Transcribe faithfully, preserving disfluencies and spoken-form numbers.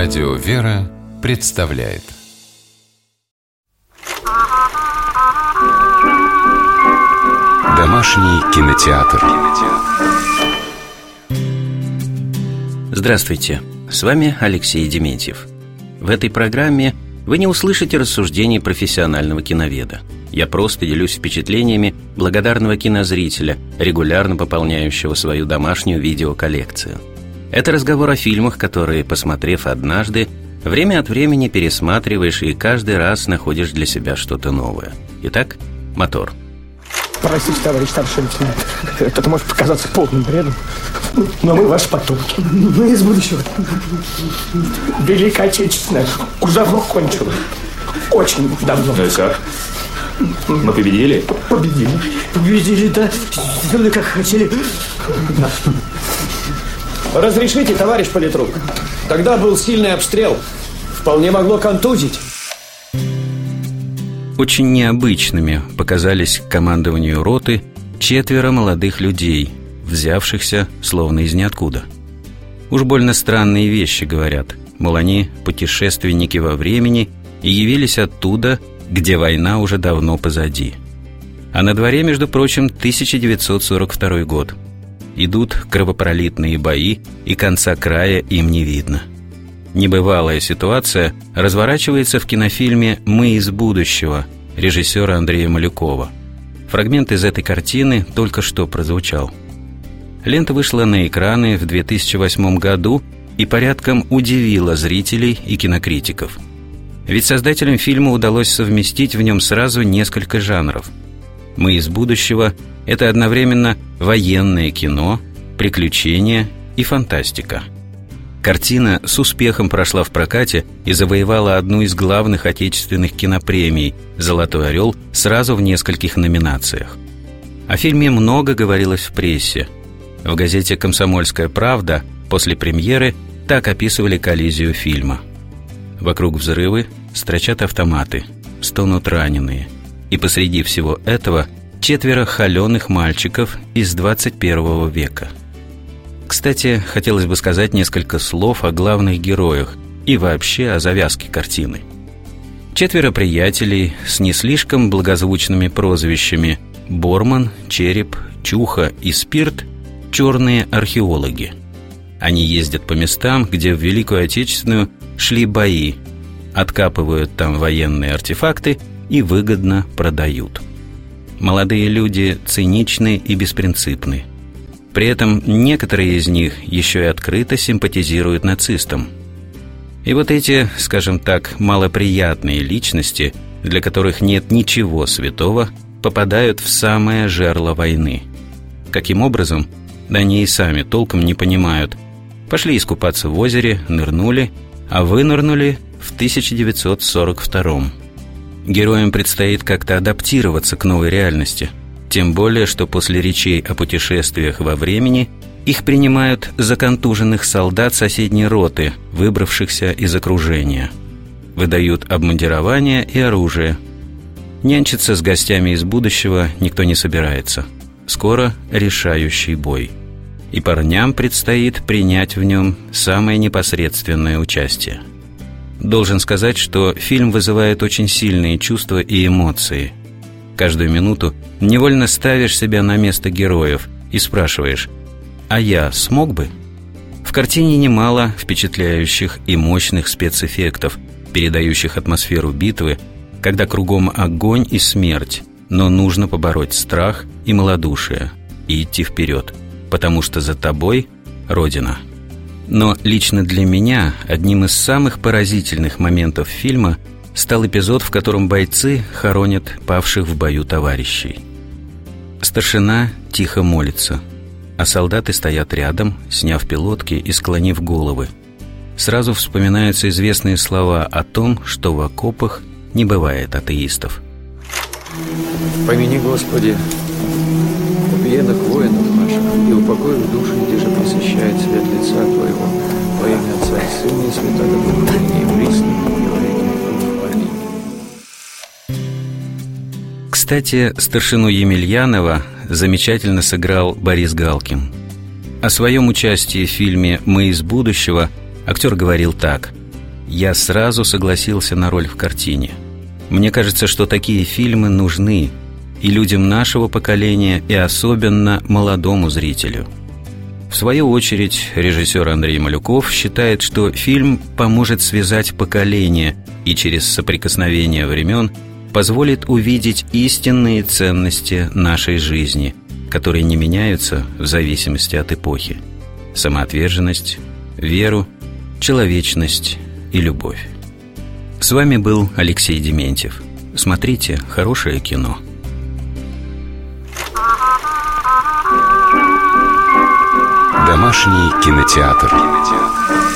Радио «Вера» представляет Домашний кинотеатр. Здравствуйте, с вами Алексей Дементьев. В этой программе вы не услышите рассуждений профессионального киноведа. Я просто делюсь впечатлениями благодарного кинозрителя, регулярно пополняющего свою домашнюю видеоколлекцию. Это разговор о фильмах, которые, посмотрев однажды, время от времени пересматриваешь и каждый раз находишь для себя что-то новое. Итак, мотор. Простите, товарищ старший лейтенант, это может показаться полным бредом, но мы ваши потомки. Мы из будущего. Великая Отечественная уже давно кончила. Очень давно. Ну и как? Мы победили? Победили. Победили, да. Сделали, как хотели. Да. Разрешите, товарищ политрук. Тогда был сильный обстрел. Вполне могло контузить. Очень необычными показались к командованию роты четверо молодых людей, взявшихся словно из ниоткуда. Уж больно странные вещи говорят, мол, они путешественники во времени и явились оттуда, где война уже давно позади. А на дворе, между прочим, тысяча девятьсот сорок второй год. Идут кровопролитные бои, и конца края им не видно. Небывалая ситуация разворачивается в кинофильме «Мы из будущего» режиссера Андрея Малюкова. Фрагмент из этой картины только что прозвучал. Лента вышла на экраны в две тысячи восьмом году и порядком удивила зрителей и кинокритиков. Ведь создателям фильма удалось совместить в нем сразу несколько жанров. «Мы из будущего» — это одновременно военное кино, приключения и фантастика. Картина с успехом прошла в прокате и завоевала одну из главных отечественных кинопремий «Золотой орел» сразу в нескольких номинациях. О фильме много говорилось в прессе. В газете «Комсомольская правда» после премьеры так описывали коллизию фильма. Вокруг взрывы, строчат автоматы, стонут раненые. И посреди всего этого четверо холеных мальчиков из двадцать первого века. Кстати, хотелось бы сказать несколько слов о главных героях и вообще о завязке картины. Четверо приятелей с не слишком благозвучными прозвищами Борман, Череп, Чуха и Спирт – черные археологи. Они ездят по местам, где в Великую Отечественную шли бои, откапывают там военные артефакты и выгодно продают. Молодые люди циничны и беспринципны. При этом некоторые из них еще и открыто симпатизируют нацистам. И вот эти, скажем так, малоприятные личности, для которых нет ничего святого, попадают в самое жерло войны. Каким образом? Да они и сами толком не понимают. Пошли искупаться в озере, нырнули, а вынырнули в тысяча девятьсот сорок втором. Героям предстоит как-то адаптироваться к новой реальности. Тем более, что после речей о путешествиях во времени их принимают за контуженных солдат соседней роты, выбравшихся из окружения. Выдают обмундирование и оружие. Нянчиться с гостями из будущего никто не собирается. Скоро решающий бой. И парням предстоит принять в нем самое непосредственное участие. Должен сказать, что фильм вызывает очень сильные чувства и эмоции. Каждую минуту невольно ставишь себя на место героев и спрашиваешь: «А я смог бы?». В картине немало впечатляющих и мощных спецэффектов, передающих атмосферу битвы, когда кругом огонь и смерть, но нужно побороть страх и малодушие и идти вперед, потому что за тобой Родина. Но лично для меня одним из самых поразительных моментов фильма стал эпизод, в котором бойцы хоронят павших в бою товарищей. Старшина тихо молится, а солдаты стоят рядом, сняв пилотки и склонив головы. Сразу вспоминаются известные слова о том, что в окопах не бывает атеистов. «Помяни, Господи, убиенных воинов наших, и упокой в души, где же посещает свет лица Твоего, во имя Отца и Сына и Святого Духа, и присно, и во веки веков. Аминь». Кстати, старшину Емельянова замечательно сыграл Борис Галкин. О своем участии в фильме «Мы из будущего» актер говорил так: я сразу согласился на роль в картине. Мне кажется, что такие фильмы нужны и людям нашего поколения, и особенно молодому зрителю. В свою очередь, режиссер Андрей Малюков считает, что фильм поможет связать поколения и через соприкосновение времен позволит увидеть истинные ценности нашей жизни, которые не меняются в зависимости от эпохи: самоотверженность, веру, человечность и любовь. С вами был Алексей Дементьев. Смотрите хорошее кино. Домашний кинотеатр.